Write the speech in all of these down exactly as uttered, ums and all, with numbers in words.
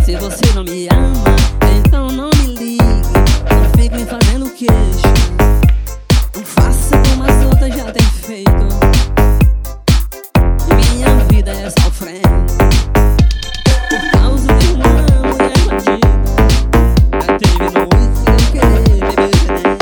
Se você não me ama, então não me ligue. Não fique me fazendo queixa. Não faça como as outras já têm feito. Minha vida é sofrendo por causa de uma mulher bandida. Já teve noites que eu querer beber veneno.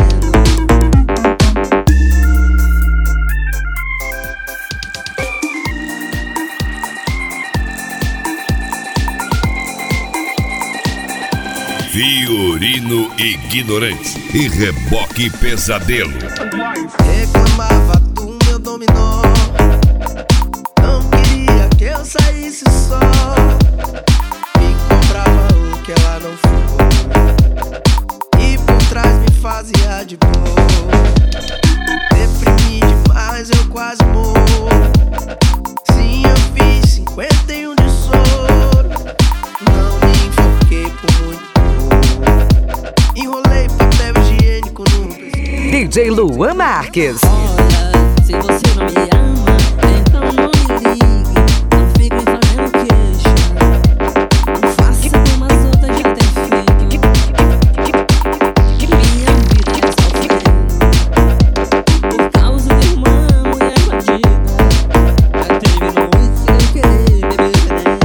Fiorino Ignorante e Reboque Pesadelo. Reclamava do meu dominó, não queria que eu saísse só. Me cobrava o que ela não foi, e por trás me fazia de boa. Deprimi demais, eu quase morro. Sim, eu fiz cinquenta e um de soro. Não me enfoquei por muito. Enrolei papel higiênico no pescoço. D J Luan Marques. Olha, se você não me ama, então não me ligue. Não fique me fazendo queixa. Não faça como as outras já têm feito. Minha vida é sofrendo por causa de uma mulher bandida. Já teve noites que eu querer beber veneno.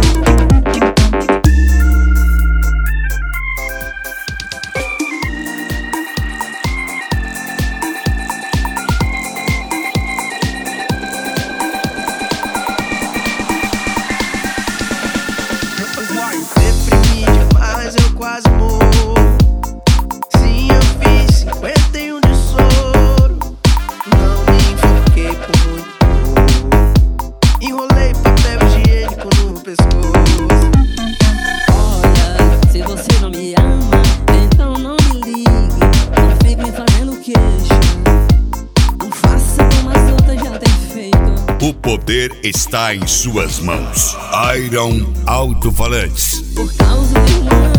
Deprimi demais, eu quase morro. Sim, eu fiz cinquenta e um de soro. Não me enfoquei por muito. Enrolei papel higiênico no pescoço. Olha, se você não me ama, então não me ligue. Não fique me fazendo queixa. Não faça como as outras já têm feito. O poder está em suas mãos. Iron Alto-Falantes. Por causa de uma